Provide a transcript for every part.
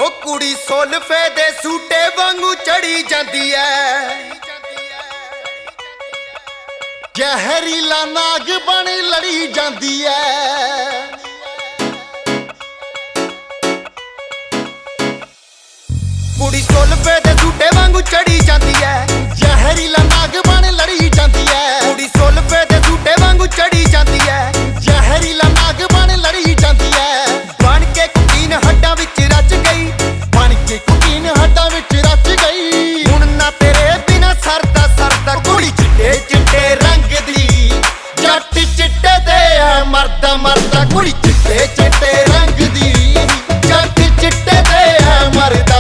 ਉਹ ਕੁੜੀ ਸੋਲਫੇ ਦੇ ਸੂਟੇ ਵਾਂਗੂ ਚੜੀ ਜਾਂਦੀ ਐ, ਜ਼ਹਿਰੀਲਾ ਨਾਗ ਬਣ ਲੜੀ ਜਾਂਦੀ ਐ। ਕੁੜੀ ਸੋਲਫੇ ਦੇ ਸੂਟੇ ਵਾਂਗੂ ਚੜੀ ਜਾਂਦੀ ਐ, ਜ਼ਹਿਰੀਲਾ ਨਾਗ ਬਣ ਲੜੀ ਜਾਂਦੀ ਐ। ਕੁੜੀ ਸੋਲਫੇ ਦੇ ਸੂਟੇ ਵਾਂਗੂ ਚੜੀ ਜਾਂਦੀ ਐ, ਜ਼ਹਿਰੀਲਾ ਨਾਗ ਬਣ ਲੜੀ ਜਾਂਦੀ ਐ। ਬਣ ਕੇ ਕੁਕੀਨ ਹੱਡਾਂ ਵਿੱਚ ਰਚ ਗਈ, ਬਣ ਕੇ ਕੁਕੀਨ ਹੱਡਾਂ ਵਿੱਚ ਰਚ ਗਈ। ਹੁਣ ਨਾ ਤੇਰੇ ਬਿਨਾ ਸਰਦਾ ਸਰਦਾ ਕੁੜੀ ਚਿੱਟੇ ਚਿੱਟੇ ਰੰਗ ਦੀ, ਜੱਟ ਚਿੱਟੇ ਦੇ ਐ ਮਰਦਾ ਮਰਦਾ। ਕੁੜੀ ਚਿੱਟੇ ਚਿੱਟੇ ਰੰਗ ਦੀ, ਜੱਟ ਚਿੱਟੇ ਦੇ ਐ ਮਰਦਾ।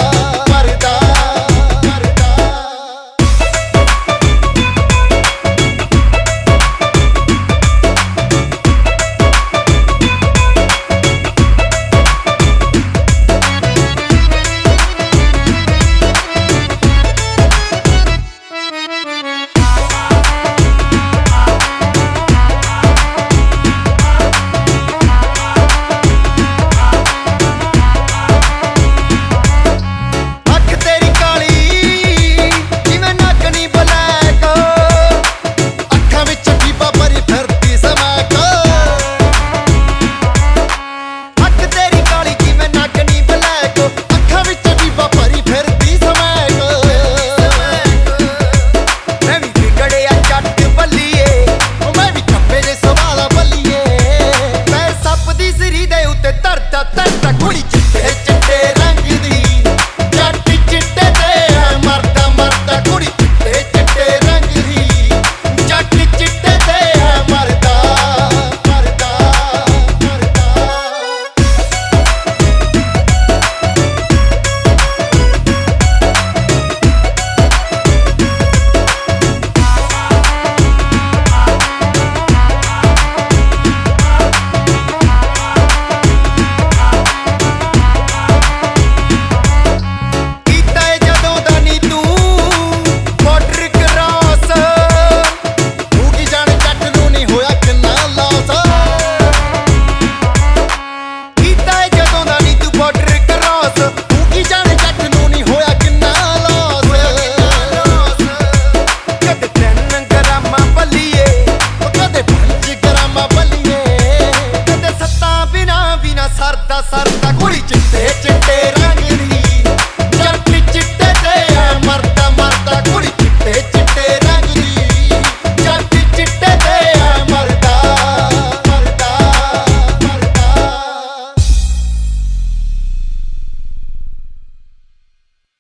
ਕੁੜੀ ਚਿੱਟੇ ਚਿੱਟੇ ਰੰਗ ਦੀ, ਜੱਟ ਚਿੱਟੇ ਤੇ ਐ ਮਰਦਾ ਮਰਦਾ। ਕੁੜੀ ਚਿੱਟੇ ਚਿੱਟੇ ਰੰਗ ਦੀ, ਜੱਟ ਚਿੱਟੇ ਤੇ ਐ ਮਰਦਾ ਮਰਦਾ ਮਰਦਾ। ਸਰਦਾ ਸਰਦਾ ਕੁੜੀ ਚਿੱਟੇ